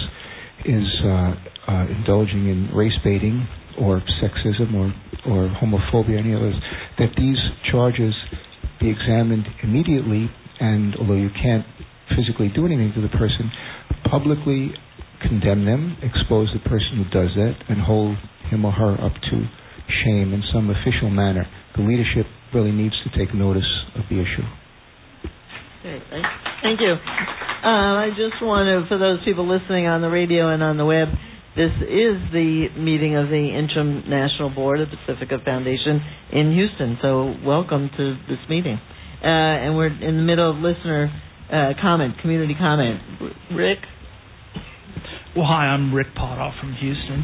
indulging in race baiting or sexism or homophobia, any others, that these charges be examined immediately, and although you can't physically do anything to the person, publicly condemn them, expose the person who does that, and hold him or her up to shame in some official manner. The leadership really needs to take notice of the issue. Okay, thank you. I just want to, for those people listening on the radio and on the web, this is the meeting of the Interim National Board of the Pacifica Foundation in Houston. So welcome to this meeting. And we're in the middle of listener community comment. Rick? Well, hi, I'm Rick Potoff from Houston.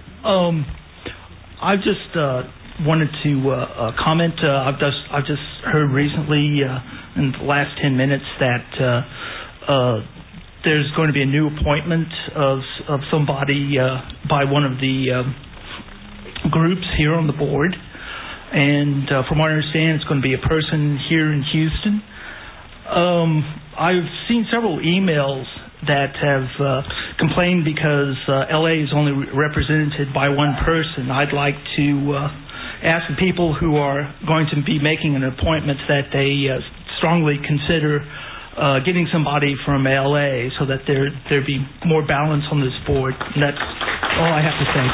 I just wanted to comment. I've just heard recently in the last 10 minutes that there's going to be a new appointment of somebody by one of the groups here on the board, and from what I understand, it's going to be a person here in Houston. I've seen several emails that have complained because LA is only represented by one person. I'd like to ask the people who are going to be making an appointment that they strongly consider getting somebody from LA so that there be more balance on this board. And that's all I have to say.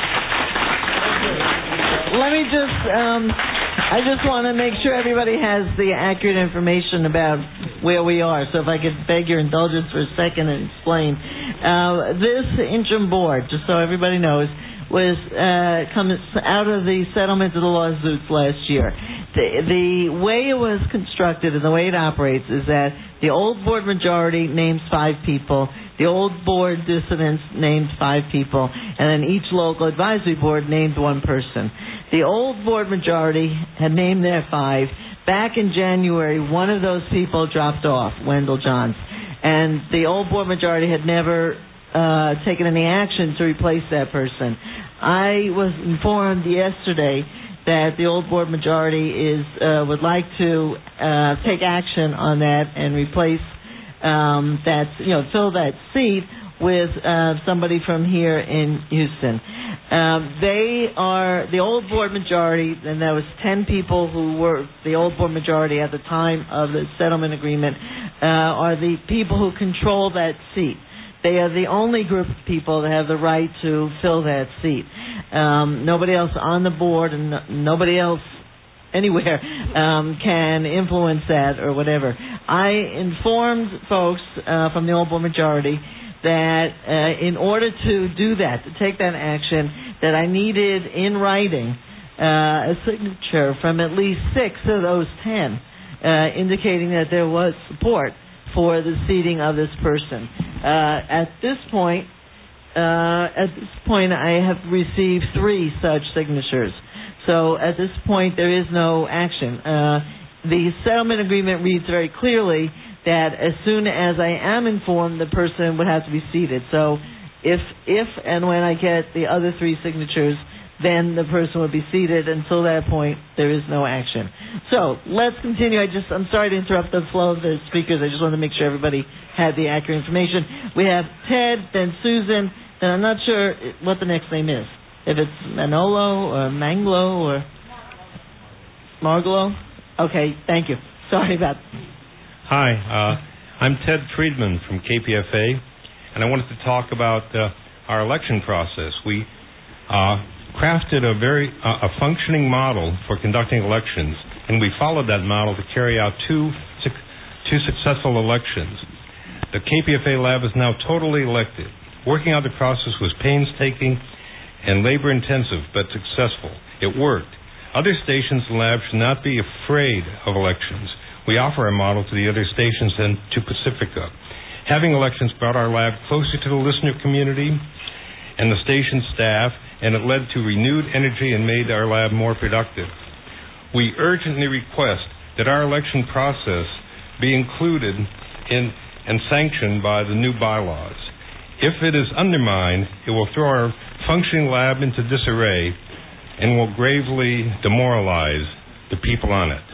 Let me I just want to make sure everybody has the accurate information about where we are. So if I could beg your indulgence for a second and explain. This interim board, just so everybody knows, comes out of the settlement of the lawsuits last year. The way it was constructed and the way it operates is that the old board majority names 5 people, the old board dissidents named 5 people, and then each local advisory board named 1 person. The old board majority had named their 5. Back in January, one of those people dropped off, Wendell Johns, and the old board majority had never taken any action to replace that person. I was informed yesterday that the old board majority would like to take action on that and replace fill that seat with somebody from here in Houston. They are the old board majority, and there was 10 people who were the old board majority at the time of the settlement agreement, are the people who control that seat. They are the only group of people that have the right to fill that seat. Nobody else on the board and nobody else anywhere can influence that or whatever. I informed folks from the old board majority that in order to do that, to take that action, that I needed in writing a signature from at least 6 of those 10 indicating that there was support for the seating of this person. At this point, I have received 3 such signatures. So at this point, there is no action. The settlement agreement reads very clearly that as soon as I am informed, the person would have to be seated. So if and when I get the other 3 signatures, then the person would be seated. Until that point, there is no action. So let's continue. I'm sorry to interrupt the flow of the speakers. I just want to make sure everybody had the accurate information. We have Ted, then Susan, then I'm not sure what the next name is. If it's Manolo or Manglo or Marglo. Okay, thank you. Sorry about that. Hi, I'm Ted Friedman from KPFA, and I wanted to talk about our election process. We crafted a functioning model for conducting elections, and we followed that model to carry out two successful elections. The KPFA lab is now totally elected. Working out the process was painstaking and labor-intensive, but successful. It worked. Other stations and labs should not be afraid of elections. We offer our model to the other stations and to Pacifica. Having elections brought our lab closer to the listener community and the station staff, and it led to renewed energy and made our lab more productive. We urgently request that our election process be included in and sanctioned by the new bylaws. If it is undermined, it will throw our functioning lab into disarray and will gravely demoralize the people on it.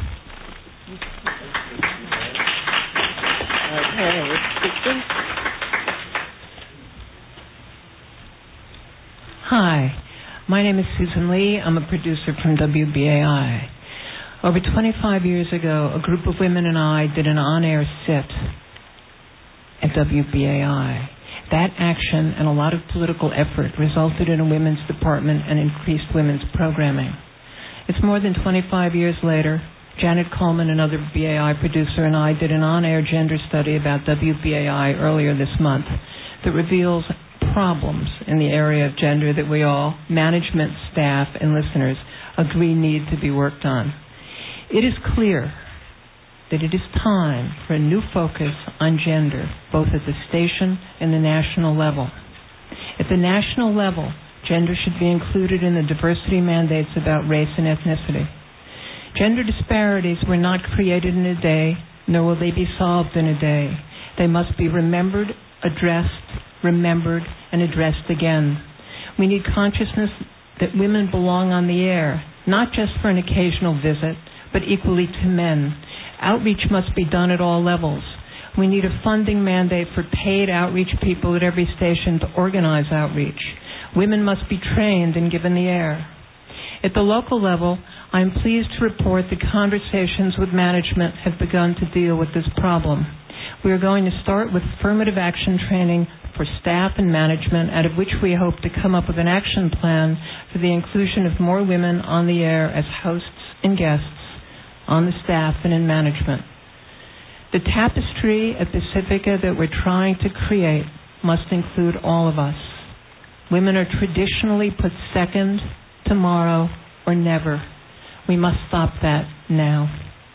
Hi, my name is Susan Lee. I'm a producer from WBAI. Over 25 years ago, a group of women and I did an on-air sit at WBAI. That action and a lot of political effort resulted in a women's department and increased women's programming. It's more than 25 years later. Janet Coleman, another BAI producer, and I did an on-air gender study about WBAI earlier this month that reveals problems in the area of gender that we all, management, staff, and listeners, agree need to be worked on. It is clear that it is time for a new focus on gender, both at the station and the national level. At the national level, gender should be included in the diversity mandates about race and ethnicity. Gender disparities were not created in a day, nor will they be solved in a day. They must be remembered, addressed, and addressed again. We need consciousness that women belong on the air, not just for an occasional visit, but equally to men. Outreach must be done at all levels. We need a funding mandate for paid outreach people at every station to organize outreach. Women must be trained and given the air. At the local level, I am pleased to report that conversations with management have begun to deal with this problem. we are going to start with affirmative action training for staff and management, out of which we hope to come up with an action plan for the inclusion of more women on the air as hosts and guests, on the staff and in management. The tapestry at Pacifica that we're trying to create must include all of us. Women are traditionally put second, tomorrow, or never. We must stop that now.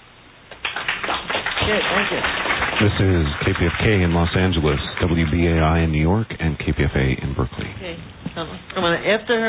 Okay, thank you. This is KPFK in Los Angeles, WBAI in New York, and KPFA in Berkeley. Okay. After her.